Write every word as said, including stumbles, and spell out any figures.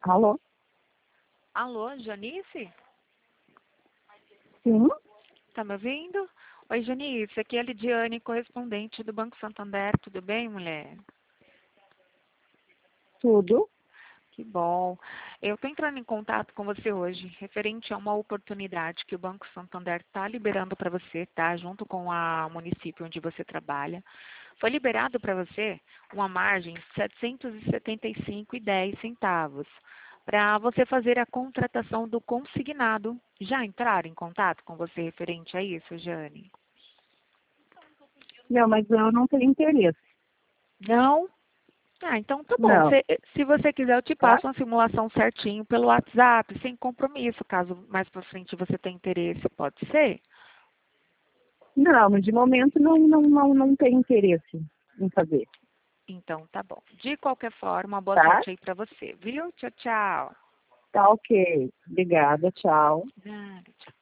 Alô? Alô, Janice? Sim? Tá me ouvindo? Oi, Janice, aqui é a Lidiane, correspondente do Banco Santander. Tudo bem, mulher? Tudo? Que bom. Eu estou entrando em contato com você hoje, referente a uma oportunidade que o Banco Santander está liberando para você, tá? Junto com a município onde você trabalha. Foi liberado para você uma margem de setecentos e setenta e cinco reais e dez centavos para você fazer a contratação do consignado. Já entraram em contato com você referente a isso, Jane? Não, mas eu não tenho interesse. Não? Ah, então tá bom. Não, Se, se você quiser, eu te tá? passo uma simulação certinho pelo WhatsApp, sem compromisso, caso mais pra frente você tenha interesse, pode ser? Não, mas de momento não, não, não, não tenho interesse em fazer. Então tá bom. De qualquer forma, boa Tá? sorte aí pra você, viu? Tchau, tchau. Tá ok. Obrigada, tchau. Nada, tchau.